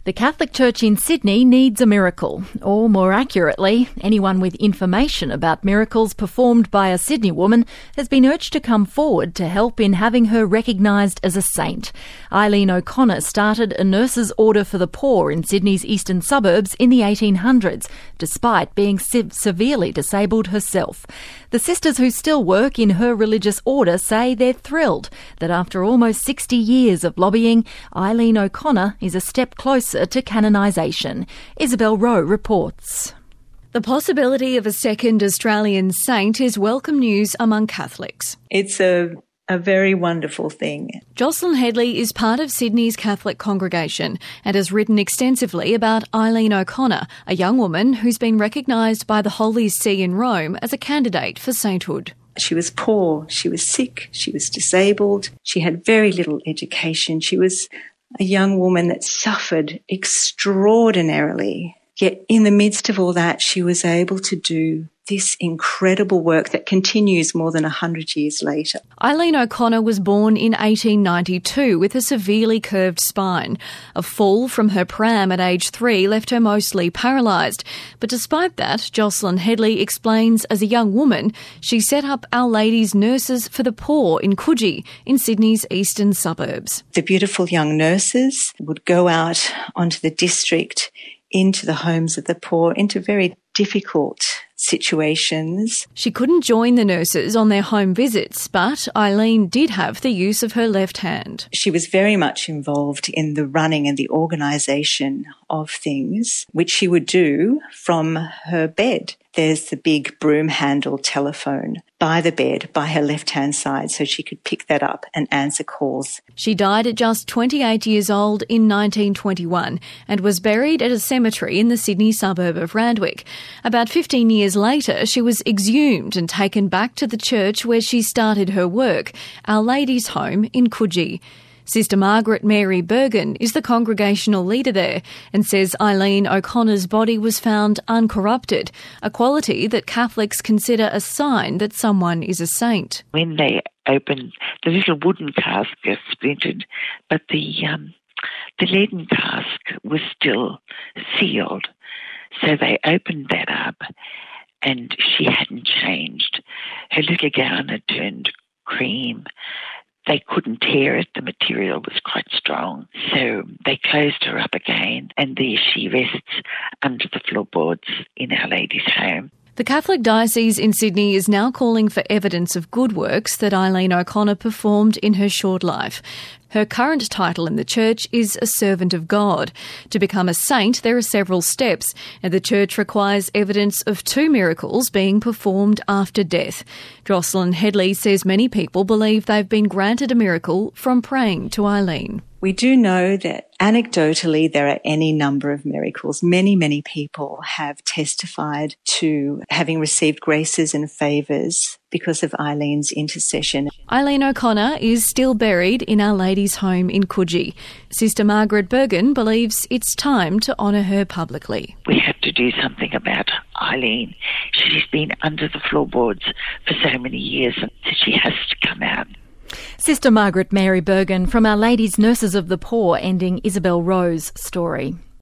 The Catholic Church in Sydney needs a miracle, or more accurately, anyone with information about miracles performed by a Sydney woman has been urged to come forward to help in having her recognised as a saint. Eileen O'Connor started a nurses' order for the poor in Sydney's eastern suburbs in the 1800s, despite being severely disabled herself. The sisters who still work in her religious order say they're thrilled that after almost 60 years of lobbying, Eileen O'Connor is a step closer to canonisation. Isabel Rowe reports. The possibility of a second Australian saint is welcome news among Catholics. It's a very wonderful thing. Jocelyn Headley is part of Sydney's Catholic congregation and has written extensively about Eileen O'Connor, a young woman who's been recognised by the Holy See in Rome as a candidate for sainthood. She was poor, she was sick, she was disabled, she had very little education. She was a young woman that suffered extraordinarily. Yet in the midst of all that, she was able to do this incredible work that continues more than 100 years later. Eileen O'Connor was born in 1892 with a severely curved spine. A fall from her pram at age 3 left her mostly paralysed. But despite that, Jocelyn Headley explains as a young woman, she set up Our Lady's Nurses for the Poor in Coogee, in Sydney's eastern suburbs. The beautiful young nurses would go out onto the district, into the homes of the poor, into very difficult situations. She couldn't join the nurses on their home visits, but Eileen did have the use of her left hand. She was very much involved in the running and the organisation of things, which she would do from her bed. There's the big broom handle telephone by the bed, by her left-hand side, so she could pick that up and answer calls. She died at just 28 years old in 1921 and was buried at a cemetery in the Sydney suburb of Randwick. About 15 years later, she was exhumed and taken back to the church where she started her work, Our Lady's Home in Coogee. Sister Margaret Mary Bergen is the congregational leader there and says Eileen O'Connor's body was found uncorrupted, a quality that Catholics consider a sign that someone is a saint. When they opened, the little wooden casket splintered, but the leaden cask was still sealed. So they opened that up and she hadn't changed. Her little gown had turned cream. They couldn't tear it, the material was quite strong. So they closed her up again, and there she rests under the floorboards in Our Lady's Home. The Catholic Diocese in Sydney is now calling for evidence of good works that Eileen O'Connor performed in her short life. Her current title in the Church is a servant of God. To become a saint, there are several steps, and the Church requires evidence of 2 miracles being performed after death. Jocelyn Headley says many people believe they've been granted a miracle from praying to Eileen. We do know that anecdotally there are any number of miracles. Many, many people have testified to having received graces and favours because of Eileen's intercession. Eileen O'Connor is still buried in Our Lady's Home in Coogee. Sister Margaret Bergen believes it's time to honour her publicly. We have to do something about Eileen. She's been under the floorboards for so many years and she has to come out. Sister Margaret Mary Bergen from Our Lady's Nurses of the Poor, ending Isabel Rowe's story.